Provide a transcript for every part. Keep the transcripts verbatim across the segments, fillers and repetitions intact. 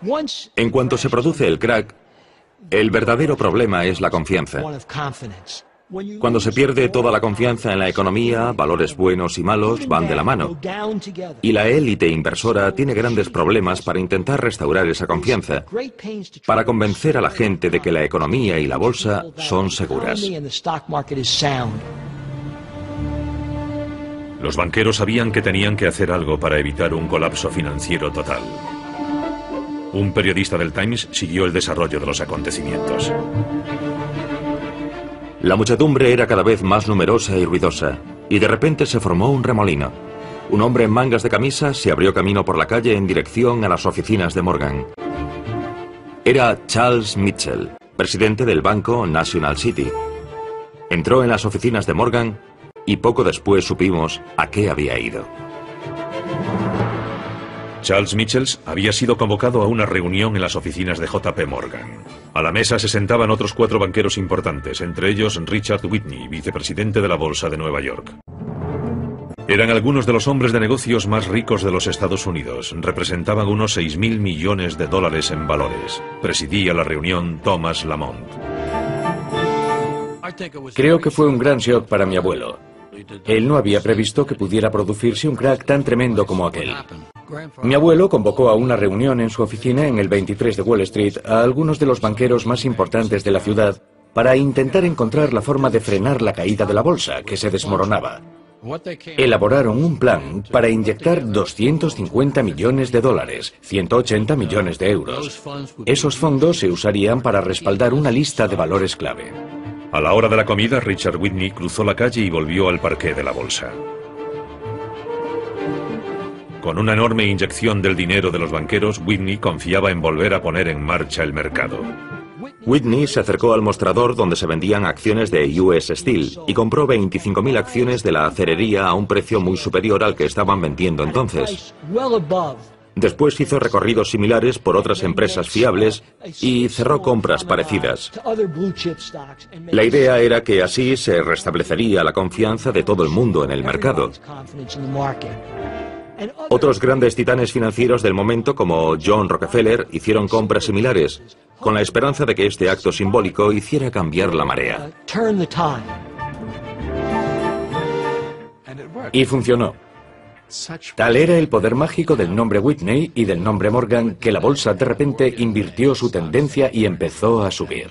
En cuanto se produce el crack, el verdadero problema es la confianza. Cuando se pierde toda la confianza en la economía, valores buenos y malos van de la mano. Y la élite inversora tiene grandes problemas para intentar restaurar esa confianza, para convencer a la gente de que la economía y la bolsa son seguras. Los banqueros sabían que tenían que hacer algo para evitar un colapso financiero total. Un periodista del Times siguió el desarrollo de los acontecimientos. La muchedumbre era cada vez más numerosa y ruidosa, y de repente se formó un remolino. Un hombre en mangas de camisa se abrió camino por la calle en dirección a las oficinas de Morgan. Era Charles Mitchell, presidente del banco National City. Entró en las oficinas de Morgan y poco después supimos a qué había ido. Charles Mitchell había sido convocado a una reunión en las oficinas de J P Morgan. A la mesa se sentaban otros cuatro banqueros importantes, entre ellos Richard Whitney, vicepresidente de la Bolsa de Nueva York. Eran algunos de los hombres de negocios más ricos de los Estados Unidos. Representaban unos seis mil millones de dólares en valores. Presidía la reunión Thomas Lamont. Creo que fue un gran shock para mi abuelo. Él no había previsto que pudiera producirse un crack tan tremendo como aquel. Mi abuelo convocó a una reunión en su oficina en el veintitrés de Wall Street a algunos de los banqueros más importantes de la ciudad para intentar encontrar la forma de frenar la caída de la bolsa, que se desmoronaba. Elaboraron un plan para inyectar doscientos cincuenta millones de dólares, ciento ochenta millones de euros. Esos fondos se usarían para respaldar una lista de valores clave. A la hora de la comida, Richard Whitney cruzó la calle y volvió al parqué de la bolsa. Con una enorme inyección del dinero de los banqueros, Whitney confiaba en volver a poner en marcha el mercado. Whitney se acercó al mostrador donde se vendían acciones de U S Steel y compró veinticinco mil acciones de la acerería a un precio muy superior al que estaban vendiendo entonces. Después hizo recorridos similares por otras empresas fiables y cerró compras parecidas. La idea era que así se restablecería la confianza de todo el mundo en el mercado. Otros grandes titanes financieros del momento, como John Rockefeller, hicieron compras similares, con la esperanza de que este acto simbólico hiciera cambiar la marea. Y funcionó. Tal era el poder mágico del nombre Whitney y del nombre Morgan que la bolsa de repente invirtió su tendencia y empezó a subir.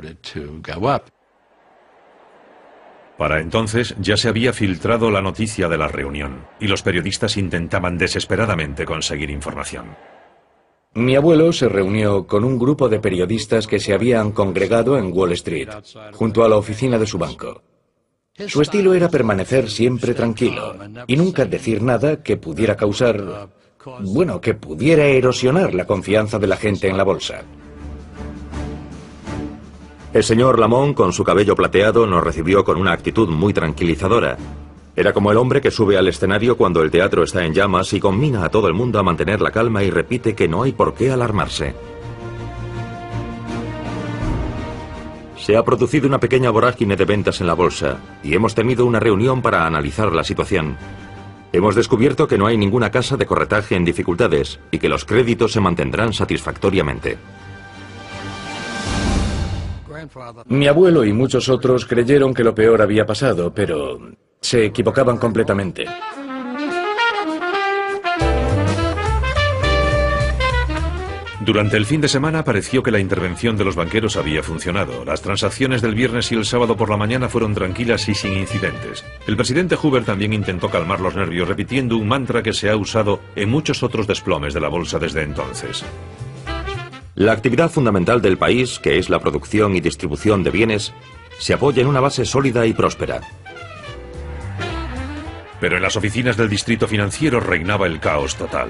Para entonces ya se había filtrado la noticia de la reunión y los periodistas intentaban desesperadamente conseguir información. Mi abuelo se reunió con un grupo de periodistas que se habían congregado en Wall Street, junto a la oficina de su banco. Su estilo era permanecer siempre tranquilo y nunca decir nada que pudiera causar, bueno, que pudiera erosionar la confianza de la gente en la bolsa. El señor Lamont, con su cabello plateado, nos recibió con una actitud muy tranquilizadora. Era como el hombre que sube al escenario cuando el teatro está en llamas y conmina a todo el mundo a mantener la calma y repite que no hay por qué alarmarse. Se ha producido una pequeña vorágine de ventas en la bolsa y hemos tenido una reunión para analizar la situación. Hemos descubierto que no hay ninguna casa de corretaje en dificultades y que los créditos se mantendrán satisfactoriamente. Mi abuelo y muchos otros creyeron que lo peor había pasado, pero se equivocaban completamente. Durante el fin de semana pareció que la intervención de los banqueros había funcionado. Las transacciones del viernes y el sábado por la mañana fueron tranquilas y sin incidentes. El presidente Hoover también intentó calmar los nervios repitiendo un mantra que se ha usado en muchos otros desplomes de la bolsa desde entonces. La actividad fundamental del país, que es la producción y distribución de bienes, se apoya en una base sólida y próspera. Pero en las oficinas del distrito financiero reinaba el caos total.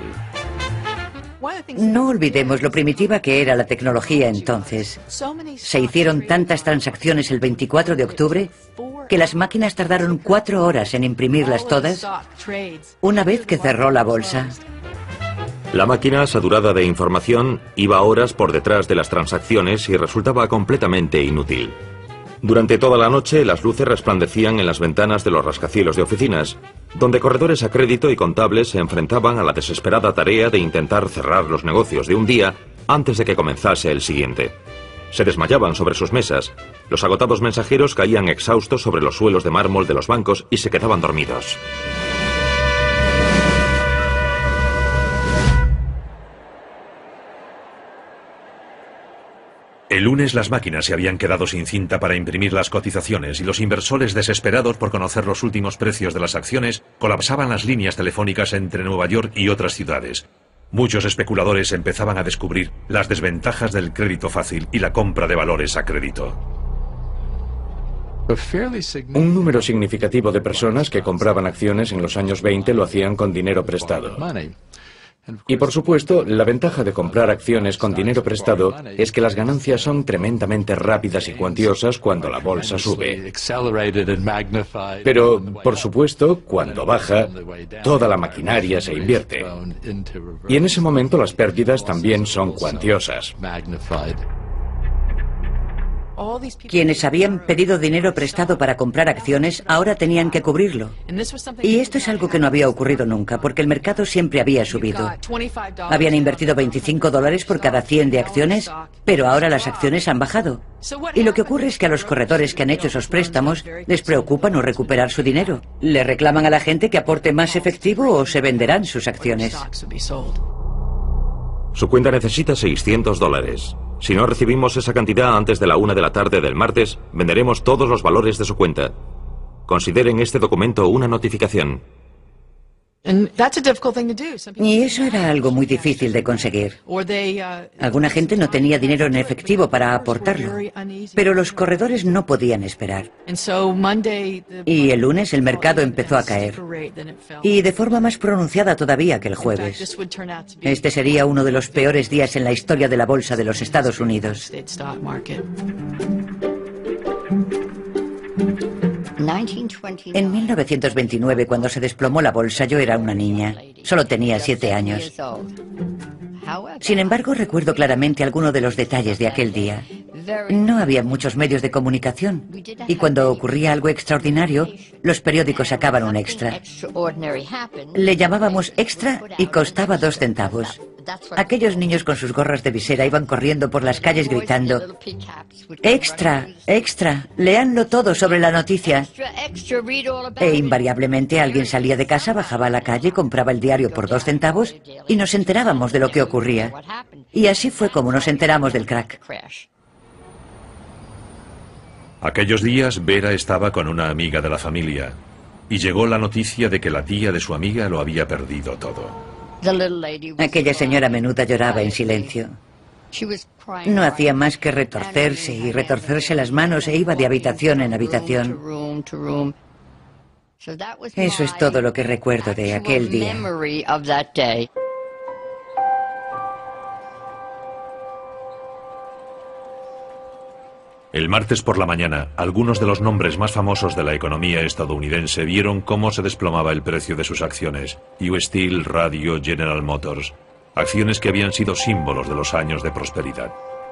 No olvidemos lo primitiva que era la tecnología entonces. Se hicieron tantas transacciones el veinticuatro de octubre que las máquinas tardaron cuatro horas en imprimirlas todas una vez que cerró la bolsa. La máquina, saturada de información, iba horas por detrás de las transacciones y resultaba completamente inútil. Durante toda la noche, las luces resplandecían en las ventanas de los rascacielos de oficinas, donde corredores a crédito y contables se enfrentaban a la desesperada tarea de intentar cerrar los negocios de un día antes de que comenzase el siguiente. Se desmayaban sobre sus mesas. Los agotados mensajeros caían exhaustos sobre los suelos de mármol de los bancos y se quedaban dormidos. El lunes las máquinas se habían quedado sin cinta para imprimir las cotizaciones y los inversores, desesperados por conocer los últimos precios de las acciones, colapsaban las líneas telefónicas entre Nueva York y otras ciudades. Muchos especuladores empezaban a descubrir las desventajas del crédito fácil y la compra de valores a crédito. Un número significativo de personas que compraban acciones en los años veinte lo hacían con dinero prestado. Y por supuesto, la ventaja de comprar acciones con dinero prestado es que las ganancias son tremendamente rápidas y cuantiosas cuando la bolsa sube. Pero, por supuesto, cuando baja, toda la maquinaria se invierte. Y en ese momento las pérdidas también son cuantiosas. Quienes habían pedido dinero prestado para comprar acciones ahora tenían que cubrirlo. Y esto es algo que no había ocurrido nunca, porque el mercado siempre había subido. Habían invertido veinticinco dólares por cada cien de acciones, pero ahora las acciones han bajado. Y lo que ocurre es que a los corredores que han hecho esos préstamos les preocupa no recuperar su dinero. Le reclaman a la gente que aporte más efectivo o se venderán sus acciones. Su cuenta necesita seiscientos dólares. Si no recibimos esa cantidad antes de la una de la tarde del martes, venderemos todos los valores de su cuenta. Consideren este documento una notificación. Y eso era algo muy difícil de conseguir. Alguna gente no tenía dinero en efectivo para aportarlo, pero los corredores no podían esperar. Y el lunes el mercado empezó a caer, y de forma más pronunciada todavía que el jueves. Este sería uno de los peores días en la historia de la bolsa de los Estados Unidos. En mil novecientos veintinueve, cuando se desplomó la bolsa, yo era una niña. Solo tenía siete años. Sin embargo, recuerdo claramente algunos de los detalles de aquel día. No había muchos medios de comunicación, y cuando ocurría algo extraordinario, los periódicos sacaban un extra. Le llamábamos extra y costaba dos centavos. Aquellos niños con sus gorras de visera iban corriendo por las calles gritando: ¡Extra! ¡Extra! ¡Léanlo todo sobre la noticia! E invariablemente alguien salía de casa, bajaba a la calle, compraba el diario por dos centavos y nos enterábamos de lo que ocurría. Y así fue como nos enteramos del crack. Aquellos días Vera estaba con una amiga de la familia y llegó la noticia de que la tía de su amiga lo había perdido todo. Aquella señora menuda lloraba en silencio. No hacía más que retorcerse y retorcerse las manos e iba de habitación en habitación. Eso es todo lo que recuerdo de aquel día. El martes por la mañana, algunos de los nombres más famosos de la economía estadounidense vieron cómo se desplomaba el precio de sus acciones. U S Steel, Radio, General Motors. Acciones que habían sido símbolos de los años de prosperidad.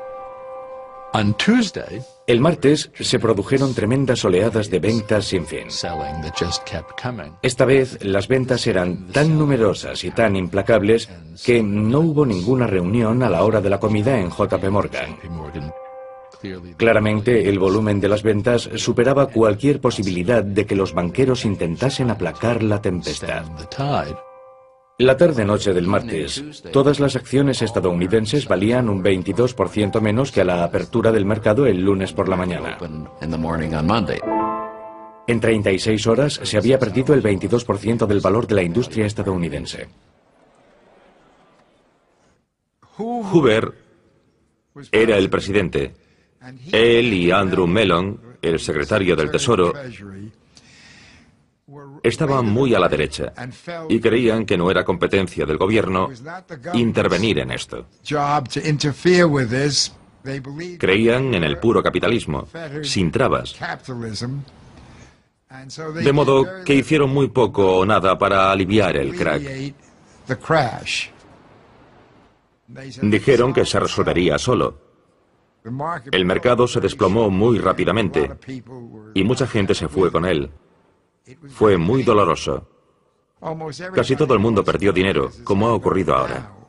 El martes se produjeron tremendas oleadas de ventas sin fin. Esta vez las ventas eran tan numerosas y tan implacables que no hubo ninguna reunión a la hora de la comida en J P Morgan. Claramente, el volumen de las ventas superaba cualquier posibilidad de que los banqueros intentasen aplacar la tempestad. La tarde-noche del martes, todas las acciones estadounidenses valían un veintidós por ciento menos que a la apertura del mercado el lunes por la mañana. En treinta y seis horas se había perdido el veintidós por ciento del valor de la industria estadounidense. Hoover era el presidente. Él y Andrew Mellon, el secretario del Tesoro, estaban muy a la derecha y creían que no era competencia del gobierno intervenir en esto. Creían en el puro capitalismo, sin trabas. De modo que hicieron muy poco o nada para aliviar el crack. Dijeron que se resolvería solo. El mercado se desplomó muy rápidamente y mucha gente se fue con él. Fue muy doloroso. Casi todo el mundo perdió dinero, como ha ocurrido ahora.